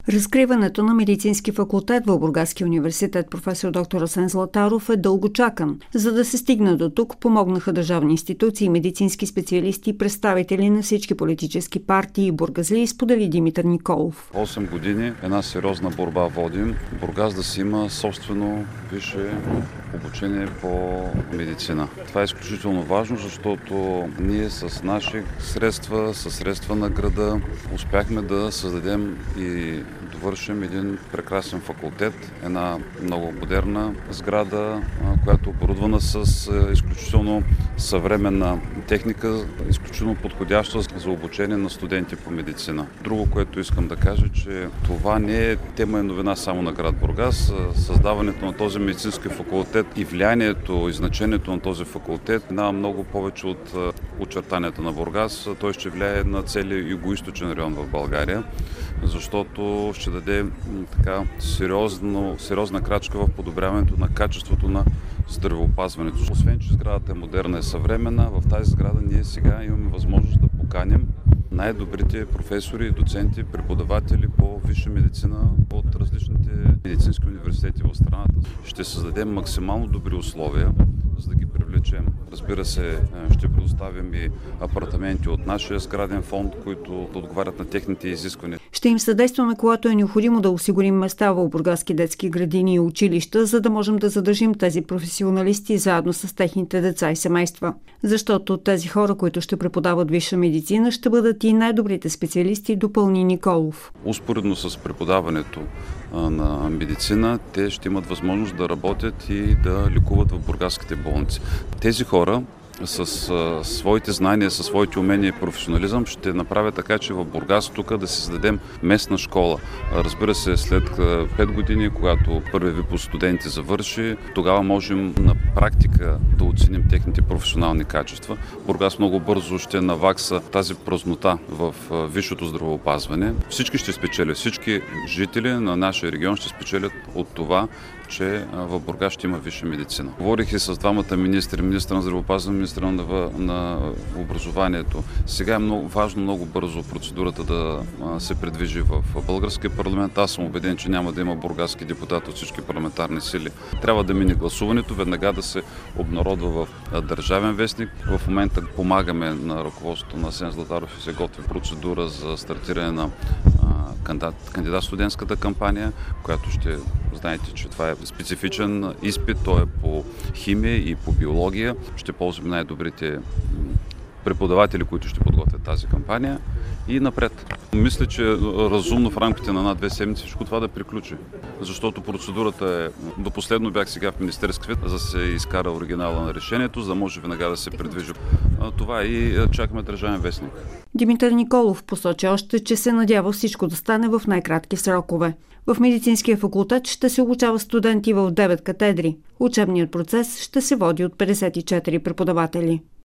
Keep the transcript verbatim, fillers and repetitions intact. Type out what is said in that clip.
Разкриването на медицински факултет в Бургаския университет професор доктор Асен Златаров е дълго чакан. За да се стигне до тук, помогнаха държавни институции, медицински специалисти и представители на всички политически партии и бургазли, сподели Димитър Николов. осем години една сериозна борба водим. Бургас да си има собствено висше обучение по медицина. Това е изключително важно, защото ние с наши средства, с средства на града, успяхме да създадем и довършим един прекрасен факултет, една много модерна сграда, която е оборудвана с изключително съвременна техника, изключително подходяща за обучение на студенти по медицина. Друго, което искам да кажа, че това не е тема и новина само на град Бургас. Създаването на този медицински факултет и влиянието и значението на този факултет на много повече от очертанията на Бургас. Той ще влияе на целия югоизточен район в България, защото ще даде така сериозно, сериозна крачка в подобряването на качеството на здравеопазването. Освен, че сградата е модерна и съвременна, в тази сграда ние сега имаме възможност да поканим най-добрите професори и доценти, преподаватели по висша медицина от различните медицински университети в страната. Ще създадем максимално добри условия, за да ги привлечем. Разбира се, ще предоставим и апартаменти от нашия сграден фонд, които да отговарят на техните изисквания. Ще им съдействаме, когато е необходимо да осигурим места в бургаски детски градини и училища, за да можем да задържим тези професионалисти заедно с техните деца и семейства. Защото тези хора, които ще преподават висша медицина, ще бъдат и най-добрите специалисти, допълни Николов. Успоредно с преподаването на медицина, те ще имат възможност да работят и да лекуват в бургаските болници. Тези хора с а, своите знания, със своите умения и професионализъм ще направят така, че в Бургас тук да си създадем местна школа. Разбира се, след пет години, когато първи випуск студенти завърши, тогава можем на практика да оценим техните професионални качества. Бургас много бързо ще навакса тази празнота в висшето здравеопазване. Всички ще спечелят, всички жители на нашия регион ще спечелят от това, че в Бургас ще има висша медицина. Говорих и с двамата министри, министър на здравеопазване, министър на, на образованието. Сега е много важно, много бързо процедурата да се придвижи в българския парламент. Аз съм убеден, че няма да има бургаски депутати от всички парламентарни сили. Трябва да мине гласуването, веднага да се обнародва в Държавен вестник. В момента помагаме на ръководството на Асен Златаров и се готви процедура за стартиране на кандидат студентската кампания, която ще знаете, че това е специфичен изпит, той е по химия и по биология. Ще ползваме най-добрите преподаватели, които ще подготвят тази кампания и напред. Мисля, че е разумно в рамките на една-две седмици всичко това да приключи, защото процедурата е... До последно бях сега в Министерски съвет, за да се изкара оригинала на решението, за да може веднага да се придвижи. Това и чакаме Държавен вестник. Димитър Николов посочи още, че се надява всичко да стане в най-кратки срокове. В медицинския факултет ще се обучава студенти в девет катедри. Учебният процес ще се води от петдесет и четири преподаватели.